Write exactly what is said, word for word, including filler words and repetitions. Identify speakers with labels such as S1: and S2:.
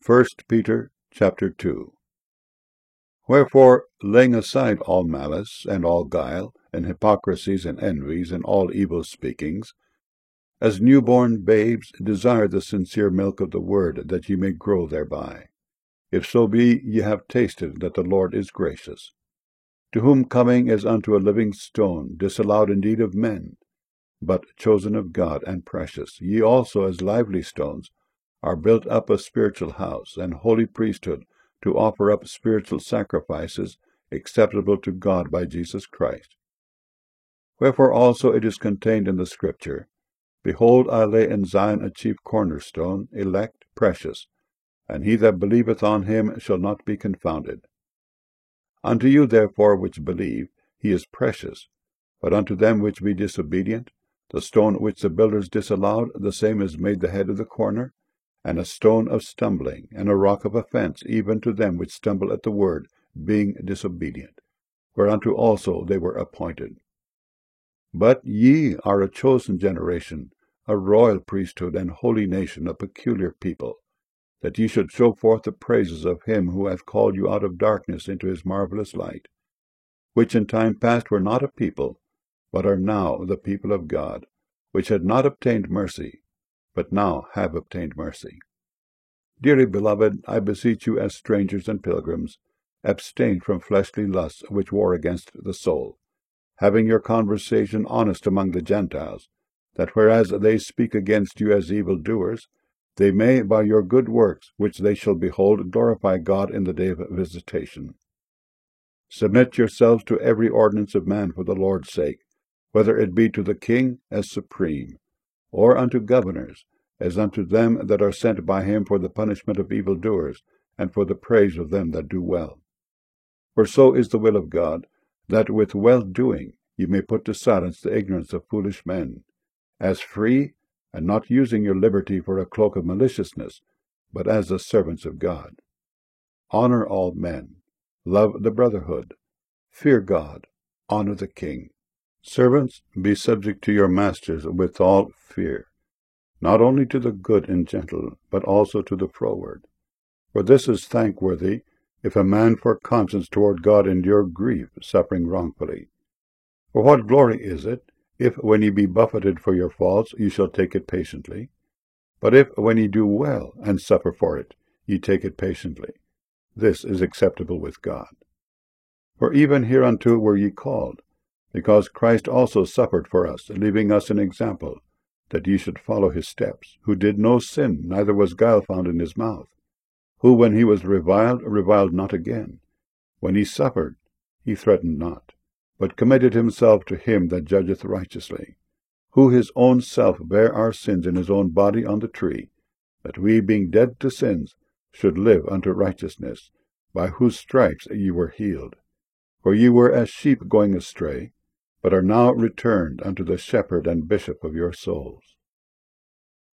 S1: First Peter chapter two. Wherefore, laying aside all malice, and all guile, and hypocrisies, and envies, and all evil speakings, as newborn babes desire the sincere milk of the word, that ye may grow thereby, if so be ye have tasted that the Lord is gracious. To whom coming as unto a living stone, disallowed indeed of men, but chosen of God and precious, ye also as lively stones are built up a spiritual house, and holy priesthood, to offer up spiritual sacrifices acceptable to God by Jesus Christ. Wherefore also it is contained in the Scripture, Behold, I lay in Zion a chief cornerstone, elect, precious, and he that believeth on him shall not be confounded. Unto you therefore which believe, he is precious, but unto them which be disobedient, the stone which the builders disallowed, the same is made the head of the corner, and a stone of stumbling, and a rock of offense, even to them which stumble at the word, being disobedient, whereunto also they were appointed. But ye are a chosen generation, a royal priesthood, and holy nation, a peculiar people, that ye should show forth the praises of him who hath called you out of darkness into his marvelous light, which in time past were not a people, but are now the people of God, which had not obtained mercy, but now have obtained mercy. Dearly beloved, I beseech you as strangers and pilgrims, abstain from fleshly lusts which war against the soul, having your conversation honest among the Gentiles, that whereas they speak against you as evildoers, they may by your good works, which they shall behold, glorify God in the day of visitation. Submit yourselves to every ordinance of man for the Lord's sake, whether it be to the king as supreme, or unto governors, as unto them that are sent by him for the punishment of evildoers, and for the praise of them that do well. For so is the will of God, that with well-doing ye may put to silence the ignorance of foolish men, as free, and not using your liberty for a cloak of maliciousness, but as the servants of God. Honor all men, love the brotherhood, fear God, honor the king. Servants, be subject to your masters with all fear, not only to the good and gentle, but also to the froward. For this is thankworthy, if a man for conscience toward God endure grief, suffering wrongfully. For what glory is it, if when ye be buffeted for your faults, ye shall take it patiently? But if when ye do well, and suffer for it, ye take it patiently, this is acceptable with God. For even hereunto were ye called, because Christ also suffered for us, leaving us an example, that ye should follow his steps, who did no sin, neither was guile found in his mouth, who when he was reviled, reviled not again. When he suffered, he threatened not, but committed himself to him that judgeth righteously, who his own self bare our sins in his own body on the tree, that we, being dead to sins, should live unto righteousness, by whose stripes ye were healed. For ye were as sheep going astray, but are now returned unto the shepherd and bishop of your souls.